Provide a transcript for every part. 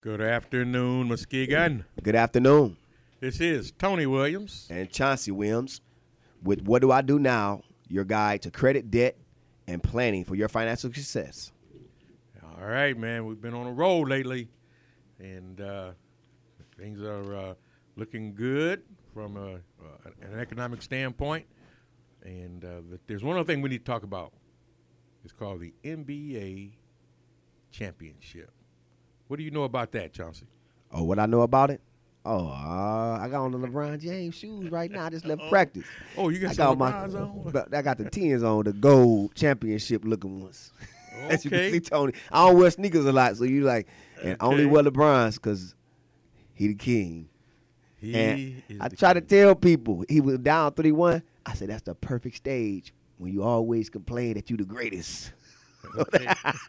Good afternoon, Muskegon. Good afternoon. This is Tony Williams. And Chauncey Williams with What Do I Do Now, your guide to credit, debt, and planning for your financial success. All right, man. We've been on a roll lately, and things are looking good from an economic standpoint. And there's one other thing we need to talk about. It's called the NBA Championship. What do you know about that, Chauncey? Oh, what I know about it? I got on the LeBron James shoes right now. I just left practice. Oh, you got some LeBron's on? I got the 10s on, the gold championship looking ones. Okay. As you can see, Tony, I don't wear sneakers a lot, so you like, and only wear LeBron's because he the king. I try to tell people, he was down 3-1. I said, that's the perfect stage when you always complain that you the greatest. Okay.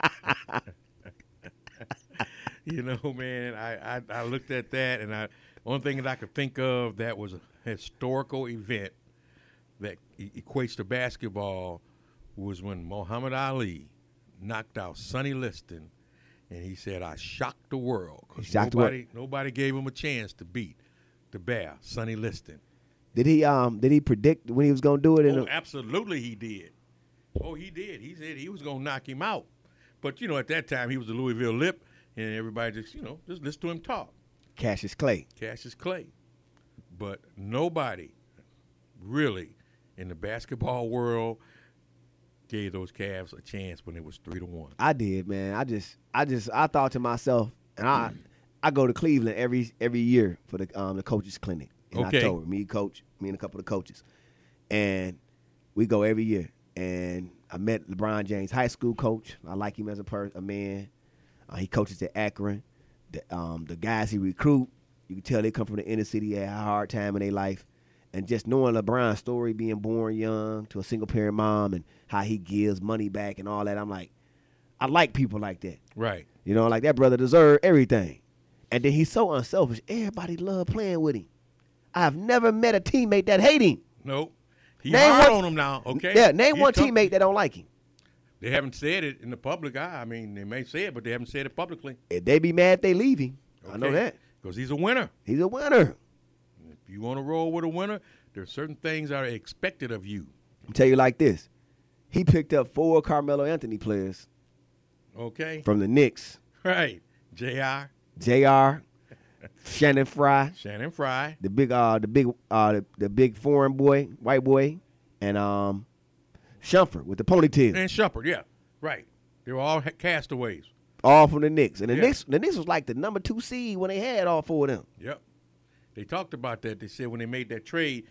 You know, man, I looked at that, and one thing that I could think of that was a historical event that equates to basketball was when Muhammad Ali knocked out Sonny Liston, and he said, I shocked the world. Because nobody gave him a chance to beat the bear, Sonny Liston. Did he predict when he was going to do it? Absolutely he did. Oh, he did. He said he was going to knock him out. But, you know, at that time, he was the Louisville Lip, and everybody just listen to him talk. Cassius Clay. But nobody really in the basketball world gave those Cavs a chance when it was 3-1. I did, man. I thought to myself, and I go to Cleveland every year for the coaches clinic in October. Me and a couple of coaches, and we go every year. And I met LeBron James' high school coach. I like him as a man. He coaches at Akron. The guys he recruit, you can tell they come from the inner city, had a hard time in their life. And just knowing LeBron's story, being born young to a single-parent mom and how he gives money back and all that, I'm like, I like people like that. Right. You know, like that brother deserves everything. And then he's so unselfish. Everybody love playing with him. I've never met a teammate that hate him. Nope. He's hard on him now, okay? Yeah, name one teammate that don't like him. They haven't said it in the public eye. I mean, they may say it, but they haven't said it publicly. If they be mad if they leave him. Okay. I know that. Because he's a winner. He's a winner. If you want to roll with a winner, there's certain things that are expected of you. I'll tell you like this. He picked up 4 Carmelo Anthony players. Okay. From the Knicks. Right. J.R. Shannon Fry. The big foreign boy, white boy, and Shumpert with the ponytail. And Shumpert, yeah. Right. They were all castaways. All from the Knicks. And the Knicks was like the number 2 seed when they had all 4 of them. Yep. They talked about that. They said when they made that trade,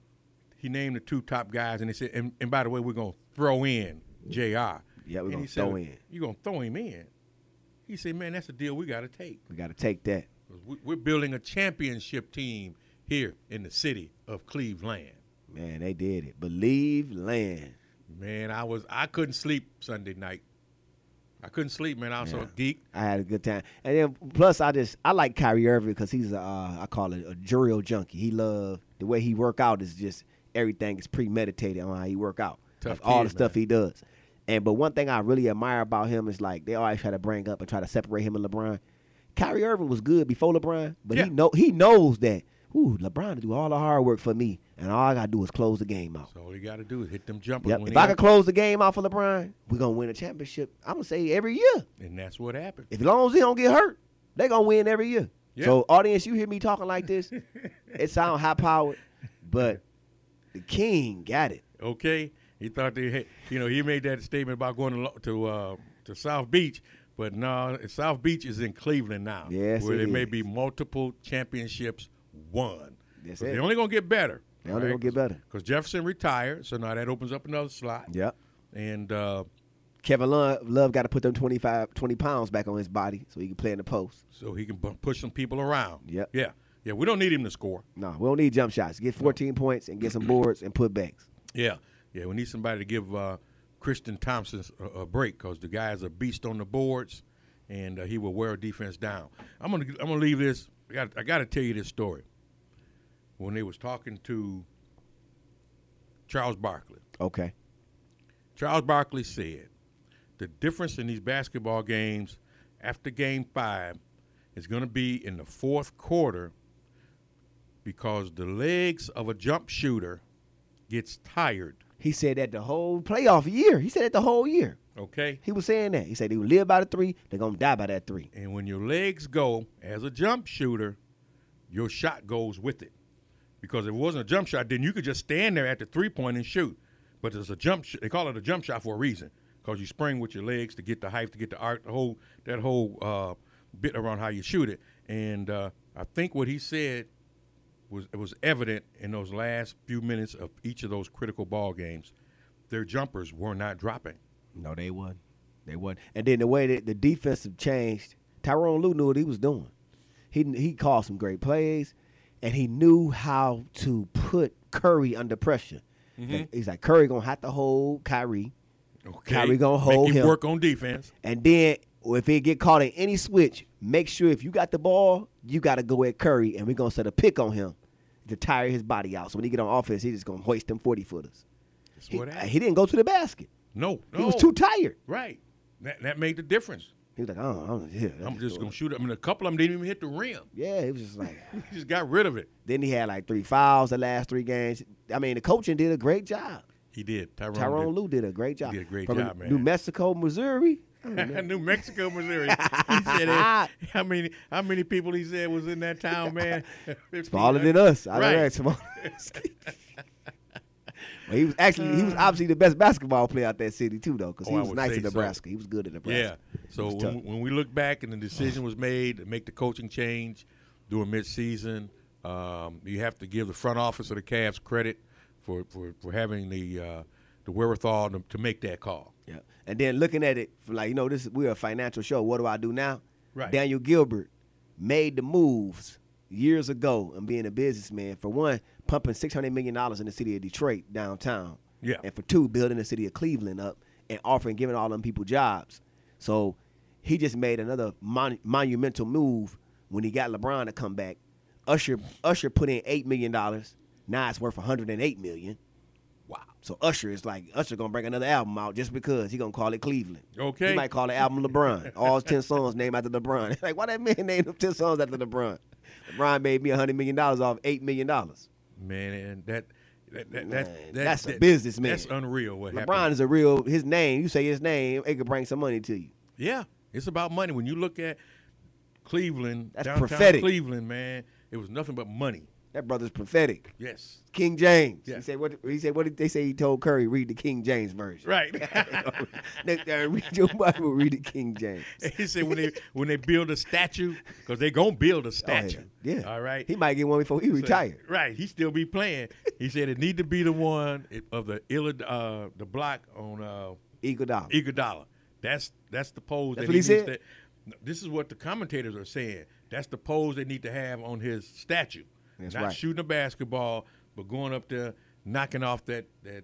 he named the 2 top guys, and they said, and by the way, we're going to throw in J.R. Yeah, we're going to throw in. You're going to throw him in. He said, man, that's a deal we got to take. We got to take that. We're building a championship team here in the city of Cleveland. Man, they did it. Believe land. Man, I couldn't sleep Sunday night. I couldn't sleep, man. I was so geeked. I had a good time. And then plus I like Kyrie Irving because he's I call it a drill junkie. He love the way he work out is just everything is premeditated on how he work out. Tough all kid, the stuff man. He does. But one thing I really admire about him is like they always try to bring up and try to separate him and LeBron. Kyrie Irving was good before LeBron, but he knows that LeBron to do all the hard work for me, and all I got to do is close the game out. So all you got to do is hit them jumpers. Yep. If I could close the game out for LeBron, we're going to win a championship, I'm going to say every year. And that's what happened. As long as he don't get hurt, they're going to win every year. Yep. So, audience, you hear me talking like this, it sounds high-powered, but the king got it. Okay. He thought he made that statement about going to South Beach. But no, South Beach is in Cleveland now, yes, where there may be multiple championships won. That's They're only going to get better. They're only going to get better. Because Jefferson retired, so now that opens up another slot. Yep. And Kevin Love got to put them 20 pounds back on his body so he can play in the post. So he can push some people around. Yep. Yeah, we don't need him to score. No, we don't need jump shots. Get 14 points and get some boards and putbacks. Yeah, we need somebody to give Christian Thompson a break because the guy is a beast on the boards, and he will wear a defense down. I'm gonna leave this. I got to tell you this story. When they was talking to Charles Barkley. Okay. Charles Barkley said the difference in these basketball games after Game 5 is going to be in the fourth quarter because the legs of a jump shooter gets tired. He said that the whole playoff year. He said that the whole year. Okay. He was saying that. He said they would live by the 3. They're going to die by that 3. And when your legs go as a jump shooter, your shot goes with it. Because if it wasn't a jump shot, then you could just stand there at the 3-point and shoot. But it's a jump. They call it a jump shot for a reason, because you spring with your legs to get the height, to get the arc, that whole bit around how you shoot it. And I think what he said was evident in those last few minutes of each of those critical ball games. Their jumpers were not dropping. No, they wasn't. They wasn't. And then the way that the defensive changed, Tyronn Lue knew what he was doing. He called some great plays, and he knew how to put Curry under pressure. Mm-hmm. He's like, Curry going to have to hold Kyrie. Okay. Kyrie going to hold him. Work on defense. And then if he get caught in any switch, make sure if you got the ball, you got to go at Curry, and we're going to set a pick on him to tire his body out. So when he get on offense, he's just going to hoist them 40-footers. He didn't go to the basket. No. He was too tired. Right. That made the difference. He was like, I'm just going to shoot it. I mean, a couple of them didn't even hit the rim. Yeah, he was just like. He just got rid of it. Then he had like 3 fouls the last 3 games. I mean, the coaching did a great job. He did. Tyronn Lue did a great job. He did a great From job, man. New Mexico, Missouri. New Mexico, Missouri. He said how many people he said was in that town, man? Smaller than us. Right. Well, he was obviously the best basketball player out that city too, though, because he was nice in Nebraska. So. He was good in Nebraska. Yeah. So when we look back and the decision was made to make the coaching change during midseason, you have to give the front office of the Cavs credit for having the wherewithal to make that call. Yeah. And then looking at it from we're a financial show. What do I do now? Right. Daniel Gilbert made the moves years ago and being a businessman. For one, pumping $600 million in the city of Detroit downtown. Yeah. And for 2, building the city of Cleveland up and giving all them people jobs. So he just made another monumental move when he got LeBron to come back. Usher put in $8 million. Now it's worth $108 million. Wow. So Usher gonna bring another album out just because he gonna call it Cleveland. Okay. He might call the album LeBron. All 10 songs named after LeBron. Like, why that man named them 10 songs after LeBron? LeBron made me $100 million off $8 million. Man, and that's a businessman. That's unreal. What LeBron happened. is a real. His name. You say his name, it could bring some money to you. Yeah, it's about money. When you look at Cleveland, that's downtown prophetic. Cleveland, man, it was nothing but money. That brother's prophetic. Yes. King James. Yeah. He said what did they say he told Curry? Read the King James version. Right. Read your Bible, read the King James. He said when they build a statue, because they're going to build a statue. Oh, yeah. All right. He might get one before he retire. Right. He still be playing. He said it need to be the one of the block on Iguodala. That's the pose. That's what he said? This is what the commentators are saying. That's the pose they need to have on his statue. That's Not right. shooting a basketball, but going up there, knocking off that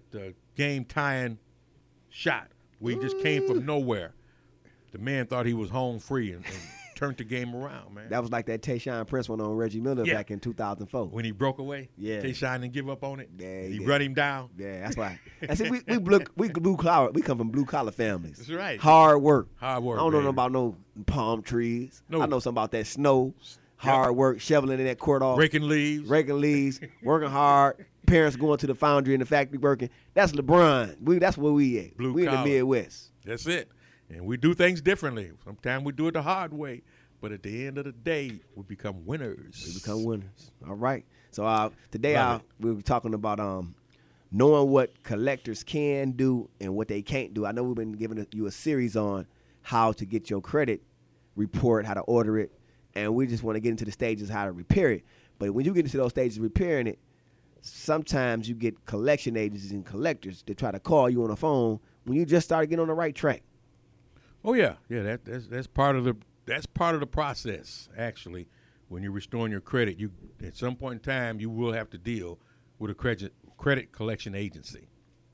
game-tying shot where he just came from nowhere. The man thought he was home free and turned the game around, man. That was like that Tayshaun Prince one on Reggie Miller back in 2004. When he broke away, yeah. Tayshaun didn't give up on it. Yeah, he run him down. Yeah, that's right. I see, we blue collar. We come from blue collar families. That's right. Hard work. Hard work. I don't know baby. about no palm trees. No. I know something about that snow. Hard work, shoveling in that court off. Raking leaves, working hard. Parents going to the foundry and the factory working. That's LeBron. That's where we at. Blue we collar. In the Midwest. That's it. And we do things differently. Sometimes we do it the hard way. But at the end of the day, we become winners. All right. So today we were talking about knowing what collectors can do and what they can't do. I know we've been giving you a series on how to get your credit report, how to order it, and we just want to get into the stages how to repair it. But when you get into those stages of repairing it, sometimes you get collection agencies and collectors that try to call you on the phone when you just started getting on the right track. Oh yeah. That's part of the process. Actually, when you're restoring your credit, you at some point in time you will have to deal with a credit collection agency.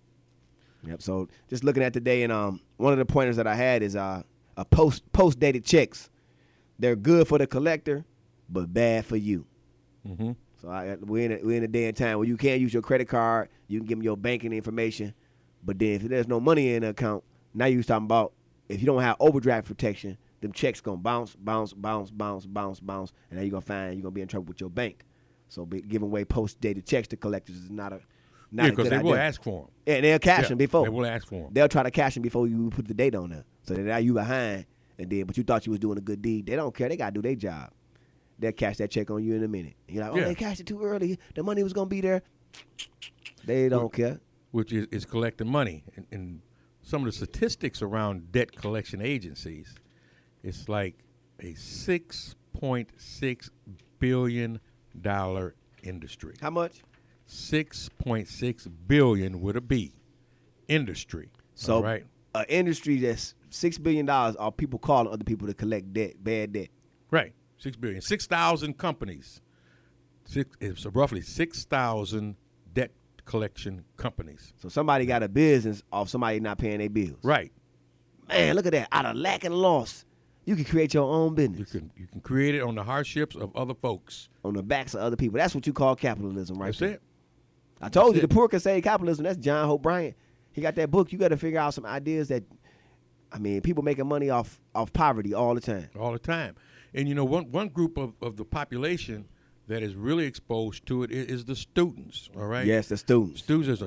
Yep. So just looking at today, and one of the pointers that I had is a post dated checks. They're good for the collector, but bad for you. Mm-hmm. So we're in a day and time where you can't use your credit card. You can give them your banking information, but then if there's no money in the account, now you're talking about if you don't have overdraft protection, them checks gonna bounce, and then you're gonna find you're gonna be in trouble with your bank. So giving away post-dated checks to collectors is not a good idea. Because they will ask for them. Yeah, they'll cash them before. They will ask for them. They'll try to cash them before you put the date on there. So that now you behind, but you thought you was doing a good deed. They don't care. They gotta do their job. They'll cash that check on you in a minute. You're like, they cashed it too early. The money was gonna be there. They don't care. Which is collecting money. And some of the statistics around debt collection agencies, it's like a $6.6 billion industry. How much? $6.6 billion with a B. Industry. So, right? An industry that's $6 billion are people calling other people to collect debt, bad debt. Right. $6 billion. 6,000 companies. It's roughly 6,000 debt collection companies. So somebody got a business off somebody not paying their bills. Right. Man, look at that. Out of lack and loss, you can create your own business. You can create it on the hardships of other folks. On the backs of other people. That's what you call capitalism, right? That's there. it. I told you, the poor can save capitalism. That's John Hope Bryant. He got that book. You got to figure out some ideas that, people making money off poverty all the time. All the time. And, one group of the population that is really exposed to it is the students, all right? Yes, the students. Students, there's a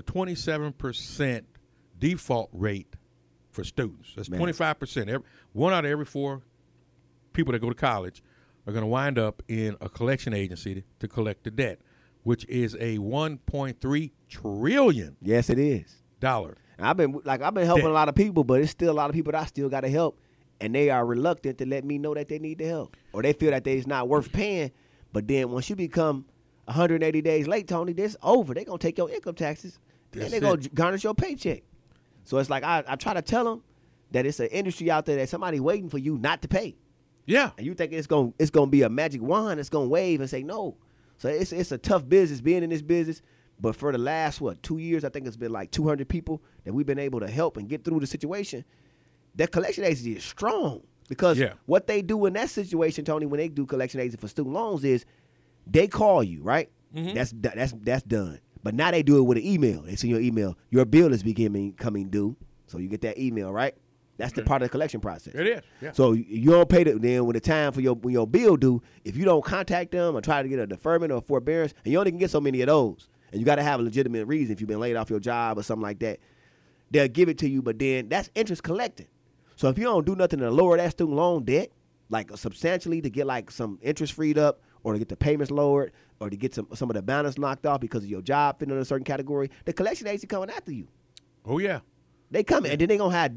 27% default rate for students. That's 25%. One out of every 4 people that go to college are going to wind up in a collection agency to collect the debt, which is a $1.3 trillion. Yes, it is. I've been helping a lot of people, but it's still a lot of people that I still got to help, and they are reluctant to let me know that they need the help, or they feel that it's not worth paying. But then once you become 180 days late, Tony, this over. They're going to take your income taxes, and they're going to garnish your paycheck. So it's like I try to tell them that it's an industry out there that somebody waiting for you not to pay. Yeah. And you think it's going to be a magic wand that's going to wave and say no. So it's a tough business being in this business. But for the last, 2 years, I think it's been like 200 people that we've been able to help and get through the situation. That collection agency is strong. Because what they do in that situation, Tony, when they do collection agency for student loans is they call you, right? Mm-hmm. That's done. But now they do it with an email. They send your email. Your bill is coming due. So you get that email, right? That's the part of the collection process. It is. Yeah. So you don't pay then when the time for when your bill due, if you don't contact them or try to get a deferment or a forbearance, and you only can get so many of those, and you got to have a legitimate reason if you've been laid off your job or something like that, they'll give it to you, but then that's interest collected. So if you don't do nothing to lower that student loan debt, like substantially to get like some interest freed up or to get the payments lowered or to get some of the balance knocked off because of your job fitting in a certain category, the collection agency coming after you. Oh yeah. They come and then they're gonna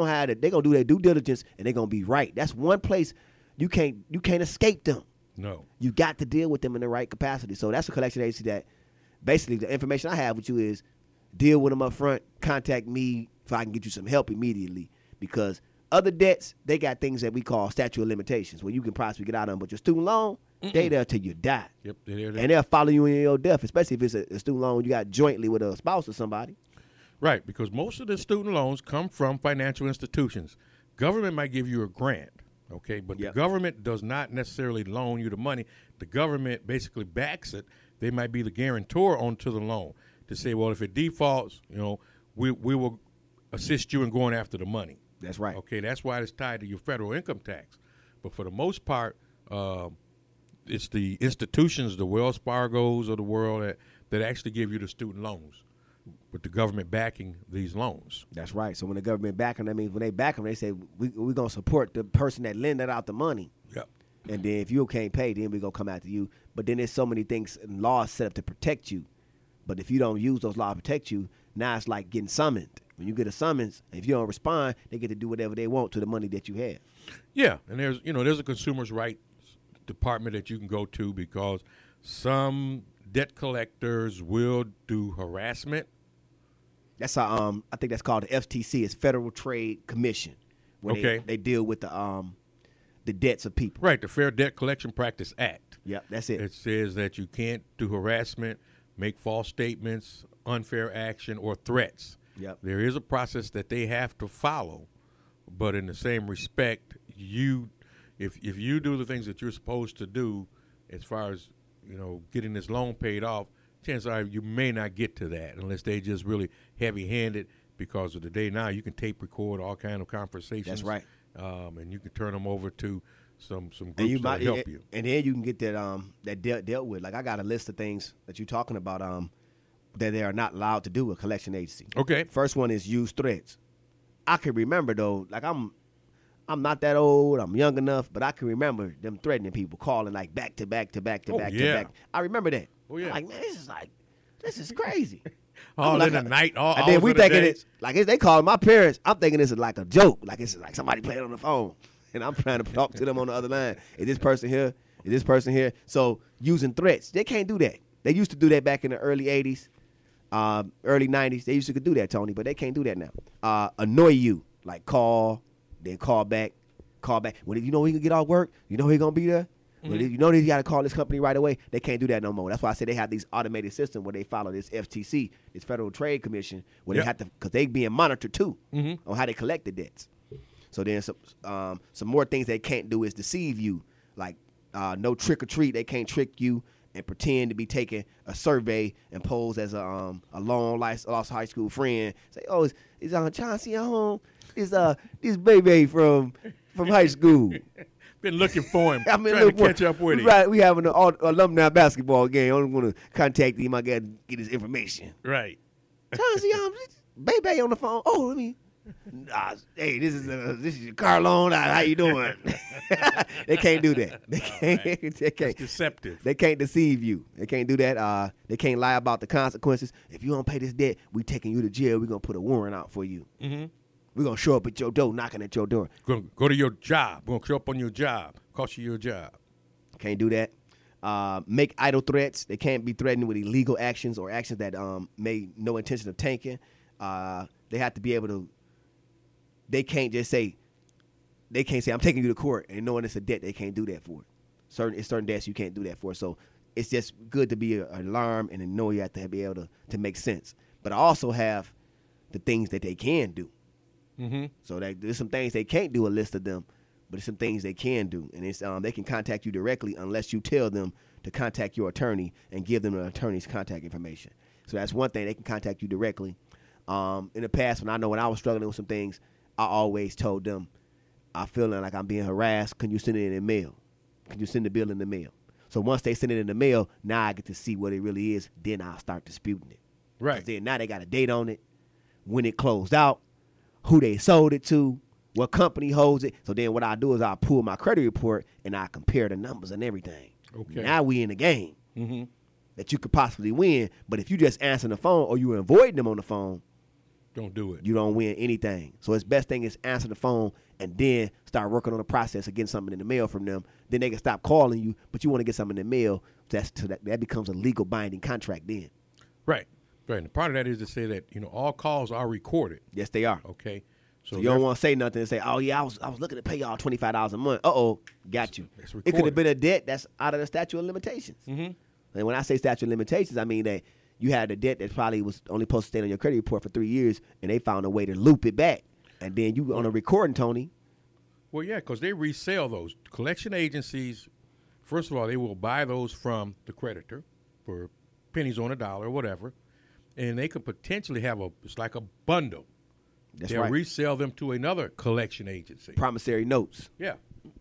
do their due diligence and they're gonna be right. That's one place you can't escape them. No. You got to deal with them in the right capacity. So that's a collection agency that basically the information I have with you is deal with them up front, contact me if I can get you some help immediately. Because other debts, they got things that we call statute of limitations where you can possibly get out of them. But your student loan, they there till you die. Yep, they're there. And they'll follow you in your death, especially if it's a student loan you got jointly with a spouse or somebody. Right, because most of the student loans come from financial institutions. Government might give you a grant, okay, but the government does not necessarily loan you the money. The government basically backs it. They might be the guarantor onto the loan to say, well, if it defaults, we will assist you in going after the money. That's right. Okay, that's why it's tied to your federal income tax. But for the most part, it's the institutions, the Wells Fargos of the world that actually give you the student loans, with the government backing these loans. That's right. So when the government back them, that means when they back them, they say, we're going to support the person that lended out the money. Yep. And then if you can't pay, then we're going to come after you. But then there's so many things and laws set up to protect you. But if you don't use those laws to protect you, now it's like getting summoned. When you get a summons, if you don't respond, they get to do whatever they want to the money that you have. Yeah, and there's a consumers' rights department that you can go to because some debt collectors will do harassment. That's I think that's called the FTC. It's Federal Trade Commission. Where they deal with the debts of people. Right, the Fair Debt Collection Practice Act. Yeah, that's it. It says that you can't do harassment, make false statements, unfair action, or threats. Yep. There is a process that they have to follow, but in the same respect, if you do the things that you're supposed to do as far as getting this loan paid off, chances are you may not get to that unless they just really heavy-handed because of the day now you can tape record all kind of conversations. That's right. and you can turn them over to some groups and that help you. And then you can get that dealt with. Like I got a list of things that you're talking about that they are not allowed to do with collection agency. Okay. First one is use threats. I can remember though, like I'm not that old, I'm young enough, but I can remember them threatening people, calling like back to back to back to back to back. I remember that. Oh yeah. I'm like, man, this is crazy. All in the night, all and then we the thinking day. it's like they calling my parents. I'm thinking this is like a joke, like it's like somebody playing on the phone, and I'm trying to talk to them on the other line. Is this person here? Is this person here? So using threats, they can't do that. They used to do that back in the early '80s, early '90s. They used to do that, Tony, but they can't do that now. Annoy you, like call, then call back. When you know he can get off work, you know he gonna be there. When you know you got to call this company right away. They can't do that no more. That's why I say they have these automated systems where they follow this FTC, this Federal Trade Commission, where they have to, because they being monitored too on how they collect the debts. So then some more things they can't do is deceive you, like no trick or treat. They can't trick you and pretend to be taking a survey and pose as a long lost high school friend. Say, oh, is Chauncey at home? Is this baby from high school? Been looking for him, trying to catch up with him. Right, we having an alumni basketball game. I'm going to contact him. I got to get his information. Right. Chauncey, baby on the phone. Oh, let me. Hey, this is your car loan. How you doing? They can't do that. They can't. Right. They can't. It's deceptive. They can't deceive you. They can't do that. They can't lie about the consequences. If you don't pay this debt, we taking you to jail. We're gonna put a warrant out for you. Mm-hmm. We're gonna show up at your door, knocking at your door. Go to your job. We're gonna show up on your job. Cost you your job. Can't do that. Make idle threats. They can't be threatened with illegal actions or actions that may no intention of taking. They have to be able to. They can't just say. They can't say I'm taking you to court and knowing it's a debt. They can't do that for it. Certain debts you can't do that for. So it's just good to be alarmed and to know you have to be able to make sense. But I also have the things that they can do. Mm-hmm. So there's some things they can't do, a list of them, but there's some things they can do, and it's they can contact you directly unless you tell them to contact your attorney and give them an attorney's contact information. So that's one thing, they can contact you directly. In the past, when I was struggling with some things, I always told them, I feeling like I'm being harassed. Can you send it in the mail? Can you send the bill in the mail? So once they send it in the mail, now I get to see what it really is. Then I'll start disputing it. Right. Then now they got a date on it, when it closed out, who they sold it to, what company holds it. So then what I do is I pull my credit report and I compare the numbers and everything. Okay. Now we in the game that you could possibly win. But if you just answer the phone or you avoiding them on the phone, don't do it. You don't win anything. So its best thing is answer the phone and then start working on the process of getting something in the mail from them. Then they can stop calling you, but you want to get something in the mail. That becomes a legal binding contract then. Right. Right. And part of that is to say that, all calls are recorded. Yes, they are. Okay. So you don't want to say nothing and say, oh, yeah, I was looking to pay y'all $25 a month. Uh-oh, got you. It could have been a debt that's out of the statute of limitations. Mm-hmm. And when I say statute of limitations, I mean that you had a debt that probably was only supposed to stay on your credit report for 3 years, and they found a way to loop it back. And then you on a recording, Tony. Well, yeah, because they resell those. Collection agencies, first of all, they will buy those from the creditor for pennies on a dollar or whatever, and they could potentially have it's like a bundle. That's They'll right. resell them to another collection agency. Promissory notes. Yeah.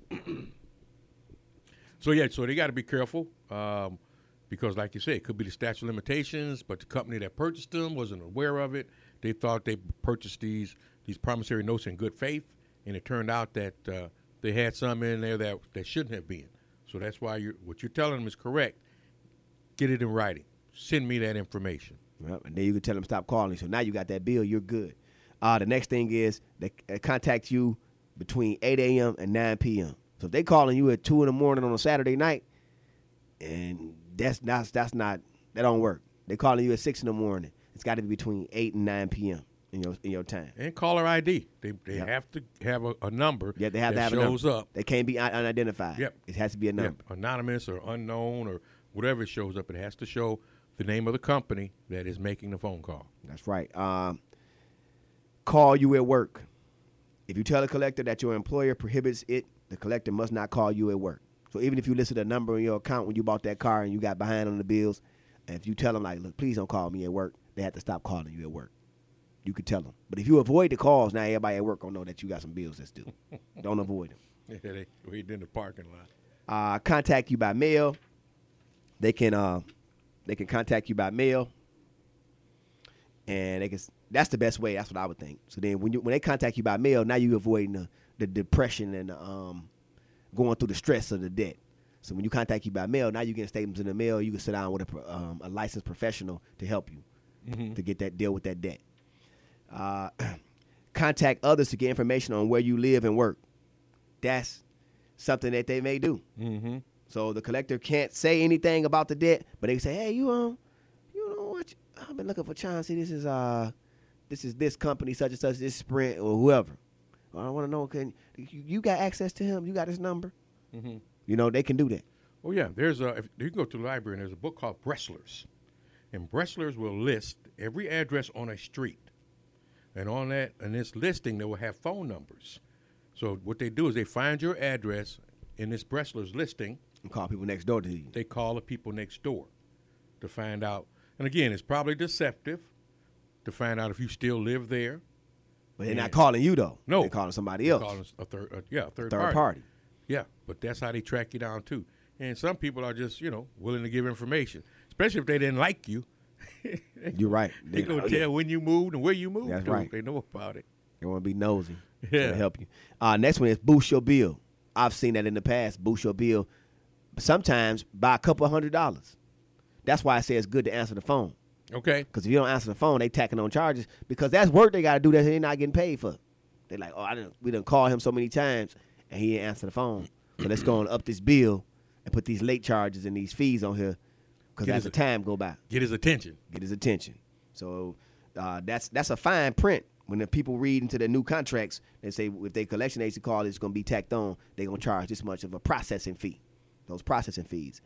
So they got to be careful because, like you said, it could be the statute of limitations, but the company that purchased them wasn't aware of it. They thought they purchased these promissory notes in good faith, and it turned out that they had some in there that shouldn't have been. So that's why what you're telling them is correct. Get it in writing. Send me that information. Well, and then you can tell them stop calling. So now you got that bill, you're good. The next thing is they contact you between 8 a.m. and 9 p.m. So if they calling you at 2 in the morning on a Saturday night, and that's not that don't work. They calling you at 6 in the morning. It's got to be between 8 and 9 p.m. in your time. And caller ID. They have to have a number that shows up. They can't be unidentified. Yep. It has to be a number. Yep. Anonymous or unknown or whatever it shows up. It has to show the name of the company that is making the phone call. That's right. Call you at work. If you tell a collector that your employer prohibits it, the collector must not call you at work. So even if you listed a number in your account when you bought that car and you got behind on the bills, and if you tell them, like, look, please don't call me at work, they have to stop calling you at work. you could tell them. But if you avoid the calls, now everybody at work gonna know that you got some bills that's due. Don't avoid them. Yeah, they waiting in the parking lot. Contact you by mail. They can contact you by mail, and that's the best way. That's what I would think. So then when they contact you by mail, now you avoiding the depression and going through the stress of the debt. So when you contact you by mail, now you get statements in the mail. You can sit down with a licensed professional to help you to get that deal with that debt. Contact others to get information on where you live and work. That's something that they may do. Mm-hmm. So the collector can't say anything about the debt, but they say, hey, you know what? I've been looking for Chauncey. This is this company, such and such, this Sprint or whoever. I want to know, you got access to him? You got his number? Mm-hmm. You know, they can do that. Oh, yeah. If you can go to the library, and there's a book called Brestlers. And Brestlers will list every address on a street. And in this listing, they will have phone numbers. So what they do is they find your address in this Brestlers listing. And call people next door to you. They call the people next door to find out. And, again, it's probably deceptive to find out if you still live there. But they're not calling you, though. No. They're calling somebody else. Calling a third party. Yeah, but that's how they track you down, too. And some people are just, willing to give information, especially if they didn't like you. You're right. They're going to tell when you moved and where you moved. That's to. right. They know about it. They want to be nosy. Yeah. To help you. Next one is boost your bill. I've seen that in the past, boost your bill. Sometimes by a couple $100. That's why I say it's good to answer the phone. Okay. Because if you don't answer the phone, they tacking on charges because that's work they got to do that they're not getting paid for. They're like, we done call him so many times and he didn't answer the phone. So let's go and up this bill and put these late charges and these fees on here because as the time go by. Get his attention. So that's a fine print. When the people read into the new contracts, they say if they collection agency call, it's going to be tacked on. They're going to charge this much of a processing fee. Those processing fees.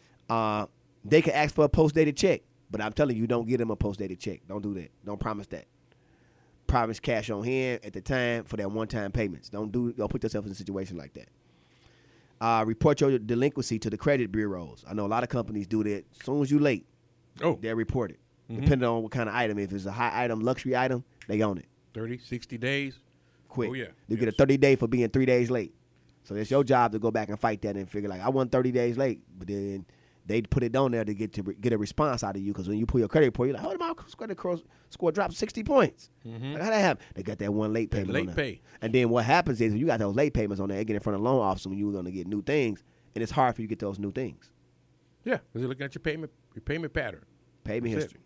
They can ask for a post-dated check, but I'm telling you, don't give them a post-dated check. Don't do that. Don't promise that. Promise cash on hand at the time for that one-time payments. Don't put yourself in a situation like that. Report your delinquency to the credit bureaus. I know a lot of companies do that. As soon as you're late, they'll report it. Mm-hmm. Depending on what kind of item. If it's a high item, luxury item, they own it. 30, 60 days? Quick. Oh, yeah. You get a 30-day for being 3 days late. So it's your job to go back and fight that and figure like, I want 30 days late. But then they put it on there to get a response out of you because when you pull your credit report, you're like, oh, my credit score dropped 60 points. Mm-hmm. Like, how that happen? They got that one late payment late pay. And then what happens is when you got those late payments on there, they get in front of the loan officer when you're going to get new things, and it's hard for you to get those new things. Yeah, because they're looking at your payment pattern. Payment history.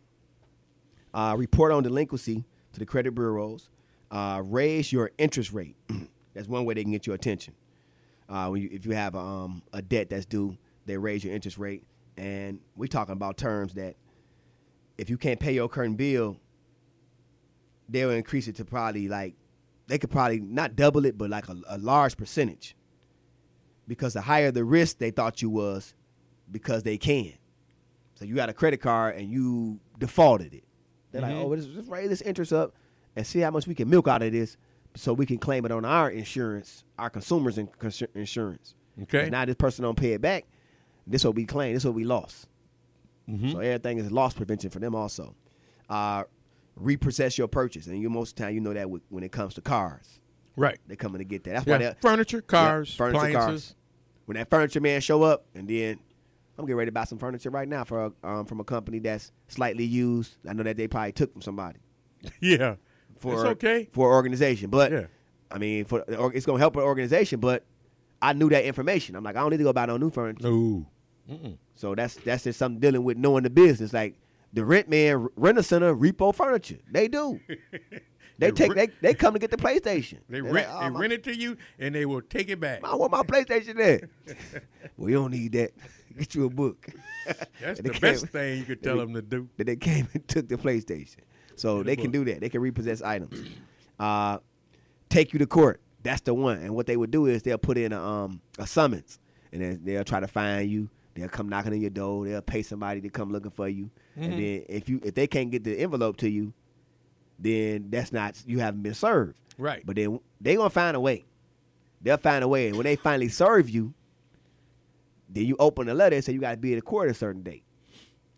Report on delinquency to the credit bureaus. Raise your interest rate. That's one way they can get your attention. If you have a debt that's due, they raise your interest rate. And we're talking about terms that if you can't pay your current bill, they'll increase it to probably they could probably not double it, but like a large percentage. Because the higher the risk they thought you was, because they can. So you got a credit card and you defaulted it. They're like, let's raise this interest up and see how much we can milk out of this so we can claim it on our insurance, our consumers' insurance. Okay. Now this person don't pay it back. This will be claimed. This will be lost. Mm-hmm. So everything is loss prevention for them also. Repossess your purchase. And most of the time you know that when it comes to cars. Right. They're coming to get that. That's why furniture, cars, appliances. Cars. When that furniture man show up, and then I'm getting ready to buy some furniture right now from a company that's slightly used. I know that they probably took from somebody. Yeah. It's okay. For an organization. But, I mean, it's going to help an organization, but I knew that information. I'm like, I don't need to go buy no new furniture. No. So that's just something dealing with knowing the business. Like the rent center, repo furniture. They do. They come to get the PlayStation. They rent it to you and they will take it back. I want my PlayStation there. Well, you don't need that. Get you a book. That's the best thing you could tell them to do. That they came and took the PlayStation. So they can do that. They can repossess items. Take you to court. That's the one. And what they would do is they'll put in a summons, and then they'll try to find you. They'll come knocking on your door. They'll pay somebody to come looking for you. Mm-hmm. And then if they can't get the envelope to you, then you haven't been served. Right. But then they're gonna find a way. They'll find a way. And when they finally serve you, then you open the letter and say you got to be at the court a certain date.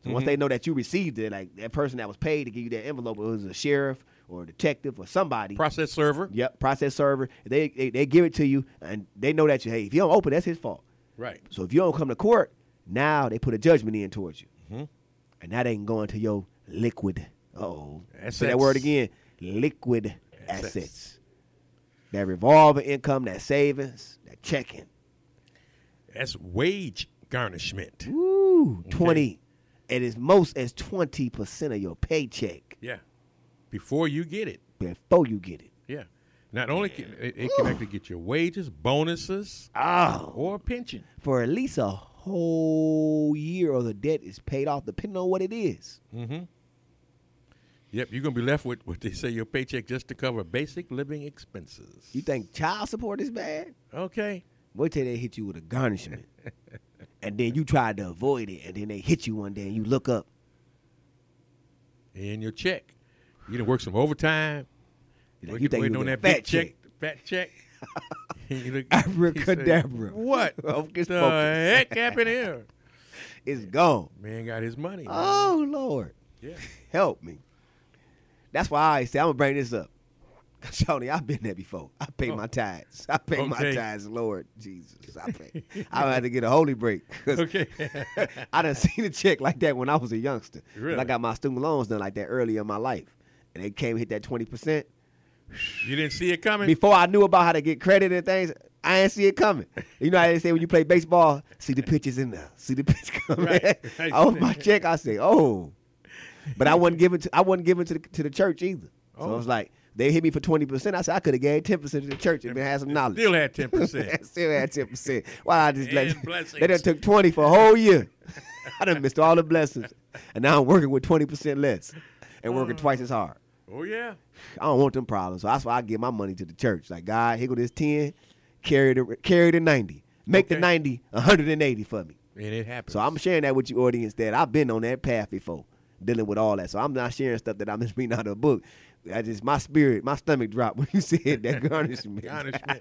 So once they know that you received it, like that person that was paid to give you that envelope, it was a sheriff or a detective or somebody. Process server. Yep, process server. They give it to you, and they know that hey, if you don't open, that's his fault. Right. So if you don't come to court, now they put a judgment in towards you, Mm-hmm. and that ain't going to your liquid. Assets. Say that word again. Liquid assets. That revolving income, that savings, that checking. That's wage garnishment. Woo, Okay. 20. At as most as 20% of your paycheck Yeah. Before you get it. before you get it. Yeah. Not only can it can actually get your wages, bonuses, Oh, or a pension. for at least a whole year, or the debt is paid off, depending on what it is. Mm-hmm. Yep, you're gonna be left with what they say your paycheck just to cover basic living expenses. You think child support is bad? Okay. Wait till they hit you with a garnishment, and then you try to avoid it, and then they hit you one day, and you look up. And your check. You done work some overtime. You think waiting you on get that a big check. Fat check. You look- Abracadabra. What Focus, the focus. heck happened here? It's gone. Man got his money. Man. Oh, Lord. Yeah. Help me. That's why I say I'm going to bring this up. Tony, I've been there before. I pay my tithes. I pay my Okay. tithes, Lord Jesus. I pay. I had to get a holy break. 'Cause Okay. I done seen a check like that when I was a youngster. 'Cause Really? I got my student loans done like that early in my life. And they came and hit that 20%. You didn't see it coming? Before I knew about how to get credit and things, I didn't see it coming. You know how they say when you play baseball, see the pitches in there. See the pitch coming. Right. I opened my check, I say, oh. But I wasn't giving to the church either. So Oh. it was like, they hit me for 20%. I said I could have gave 10% to the church and been had some knowledge. Still had 10%. Still had 10%. Why I just And let blessings. they done took 20 for a whole year. I done missed all the blessings. And now I'm working with 20% less and working twice as hard. Oh, yeah. I don't want them problems. So that's why I give my money to the church. Like, God, here go this 10, carry the 90. Make the Okay. 90 180 for me. And it happens. So I'm sharing that with you, audience, that I've been on that path before, dealing with all that. So I'm not sharing stuff that I'm just reading out of a book. I just, my stomach dropped when you said that garnishment. Garnishment.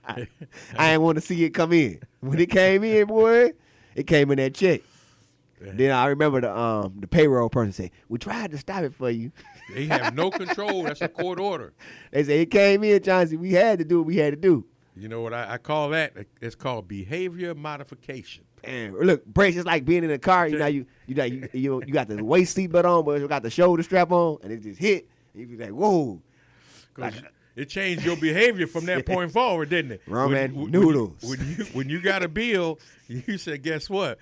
I ain't want to see it come in. When it came in, boy, it came in that check. Then I remember the payroll person say, "We tried to stop it for you." They have no control. That's a court order. They say it came in, Johnson. We had to do what we had to do. You know what I call that? It's called behavior modification. And look, brakes is like being in a car. You know, you got the waist seatbelt on, but you got the shoulder strap on, and it just hit. And you be like, whoa. 'Cause it changed your behavior from that point forward, didn't it? Ramen noodles. When you got a bill, you said, "Guess what?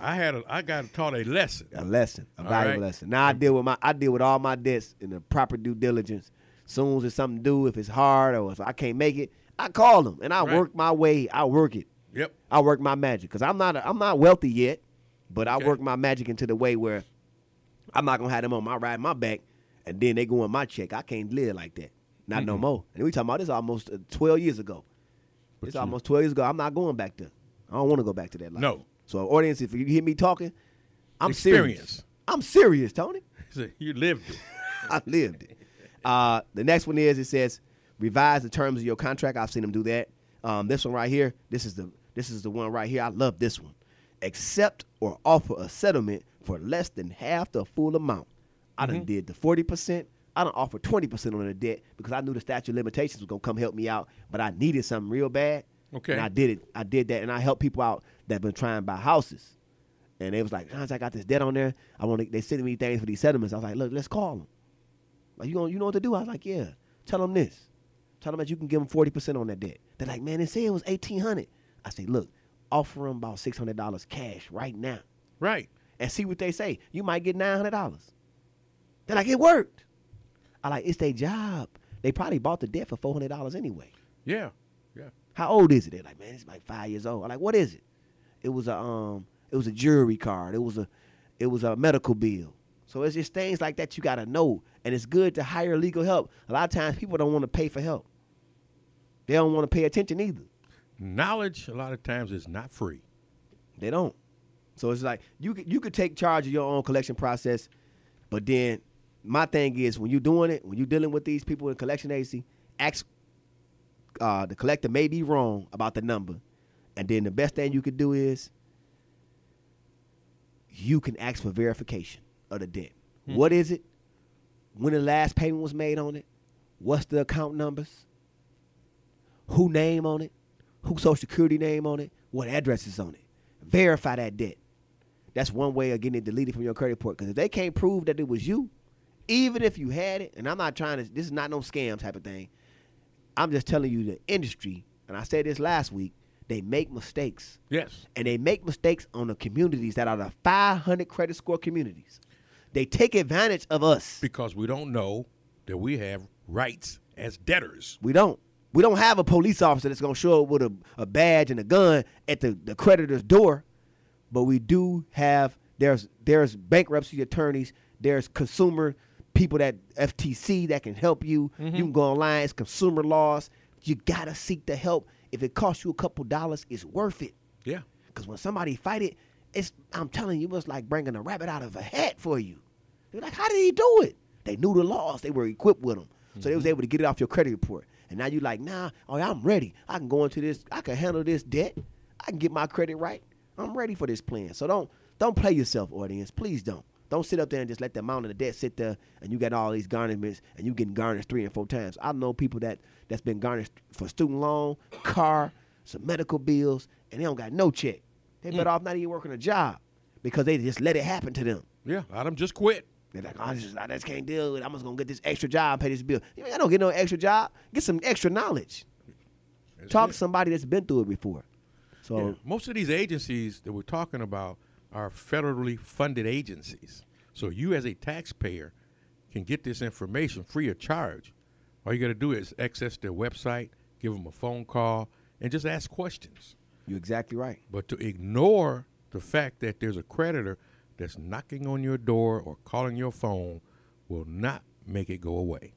I got taught a lesson." A lesson, a All valuable right. lesson. Now I deal with all my debts in the proper due diligence. Soon as it's something due, if it's hard or if I can't make it, I call them and I Right. work my way. I work it. Yep. I work my magic because I'm not wealthy yet, but I Okay. work my magic into the way where I'm not gonna have them on my back, and then they go on my check. I can't live like that. Not no more. And we talking about this almost 12 years ago. It's almost 12 years ago. I'm not going back there. I don't want to go back to that life. No. So audience, if you hear me talking, I'm Experience. serious. I'm serious, Tony. You lived it. I lived it. The next one is, it says revise the terms of your contract. I've seen them do that. This one right here, this is the one right here. I love this one. Accept or offer a settlement for less than half the full amount. I done did the 40%. I done offered 20% on the debt because I knew the statute of limitations was gonna come help me out, but I needed something real bad. Okay. And I did it. I did that, and I helped people out that been trying to buy houses. And they was like, John, I got this debt on there. They sending me things for these settlements. I was like, look, let's call them. Like, you know what to do? I was like, yeah. Tell them this. Tell them that you can give them 40% on that debt. They're like, man, they say it was $1,800. I say, look, offer them about $600 cash right now, Right. and see what they say. You might get $900. They're like, it worked. I like, it's their job. They probably bought the debt for $400 anyway. Yeah. Yeah. How old is it? They're like, man, it's like 5 years old. I'm like, what is it? It was a jewelry card. It was a medical bill. So it's just things like that you gotta know. And it's good to hire legal help. A lot of times people don't want to pay for help. They don't want to pay attention either. Knowledge a lot of times is not free. They don't. So it's like you could take charge of your own collection process, but then my thing is when you're doing it, when you're dealing with these people in collection agency, ask the collector may be wrong about the number, and then the best thing you could do is you can ask for verification of the debt. What is it? When the last payment was made on it? What's the account numbers? Who name on it? Who social security name on it? What address is on it? Verify that debt. That's one way of getting it deleted from your credit report. Because if they can't prove that it was you, even if you had it, and I'm not trying to, this is not no scam type of thing. I'm just telling you the industry, and I said this last week, they make mistakes. Yes. And they make mistakes on the communities that are the 500 credit score communities. They take advantage of us. Because we don't know that we have rights as debtors. We don't. We don't have a police officer that's going to show up with a badge and a gun at the creditor's door. But we do have, there's bankruptcy attorneys, there's consumer people that FTC that can help you. You can go online, it's consumer laws. You got to seek the help. If it costs you a couple dollars, it's worth it. Yeah. Because when somebody fight it, I'm telling you, it's like bringing a rabbit out of a hat for you. They're like, how did he do it? They knew the laws. They were equipped with them. So they was able to get it off your credit report. And now you're like, nah, I'm ready. I can go into this. I can handle this debt. I can get my credit right. I'm ready for this plan. So don't play yourself, audience. Please don't. Don't sit up there and just let the amount of the debt sit there and you got all these garnishments and you getting garnished 3 and 4 times. I know people that's been garnished for student loan, car, some medical bills, and they don't got no check. They better off not even working a job because they just let it happen to them. Yeah, I done just quit. They're like, I just can't deal with it. I'm just going to get this extra job and pay this bill. You ain't don't get no extra job. Get some extra knowledge. Talk to somebody that's been through it before. So yeah, most of these agencies that we're talking about are federally funded agencies. So you as a taxpayer can get this information free of charge. All you got to do is access their website, give them a phone call, and just ask questions. You're exactly right. But to ignore the fact that there's a creditor that's knocking on your door or calling your phone will not make it go away.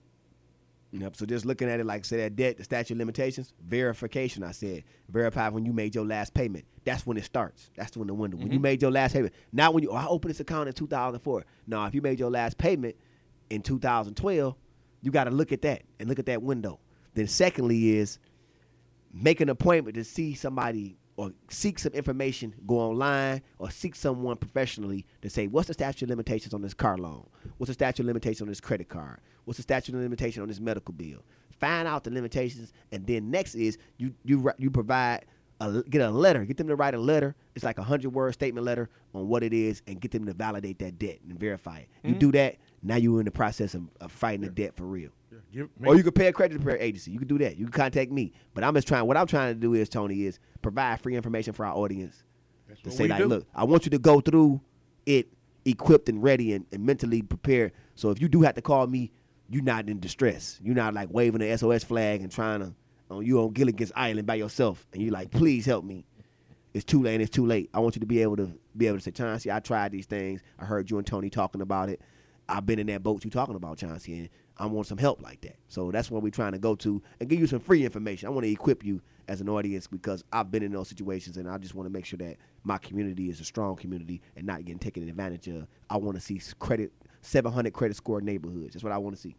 Yep. So just looking at it like, say, that debt, the statute of limitations, verification, I said. Verify when you made your last payment. That's when it starts. That's when the window. When you made your last payment. Not when I opened this account in 2004. No, if you made your last payment in 2012, you got to look at that and look at that window. Then secondly is make an appointment to see somebody or seek some information, go online or seek someone professionally to say, what's the statute of limitations on this car loan? What's the statute of limitations on this credit card? What's the statute of limitation on this medical bill? Find out the limitations, and then next is you provide get a letter. Get them to write a letter. It's like 100-word statement letter on what it is, and get them to validate that debt and verify it. You do that, now you're in the process of fighting the debt for real. Yeah. Or you could pay a credit repair agency. You can do that. You can contact me. But what I'm trying to do is, Tony, is provide free information for our audience. That's to what say, we like, do. look, I want you to go through it equipped and ready and mentally prepared. So if you do have to call me, you're not in distress. You're not like waving the SOS flag and trying to, you on Gilligan's Island by yourself. And you're like, please help me. It's too late and it's too late. I want you to be able to say, Chauncey, I tried these things. I heard you and Tony talking about it. I've been in that boat you talking about, Chauncey, and I want some help like that. So that's what we're trying to go to and give you some free information. I want to equip you as an audience because I've been in those situations, and I just want to make sure that my community is a strong community and not getting taken advantage of. I want to see 700 credit score neighborhoods. That's what I want to see.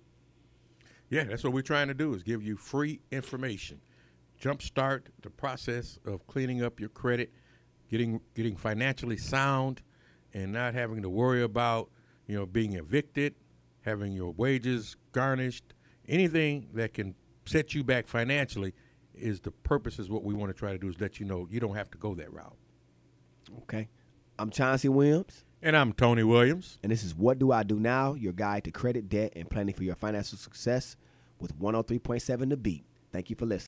Yeah, that's what we're trying to do is give you free information. Jumpstart the process of cleaning up your credit, getting financially sound, and not having to worry about being evicted, having your wages garnished. Anything that can set you back financially is the purpose. Is what we want to try to do is let you know you don't have to go that route. Okay. I'm Chauncey Williams. And I'm Tony Williams. And this is What Do I Do Now, your guide to credit, debt, and planning for your financial success with 103.7 The Beat. Thank you for listening.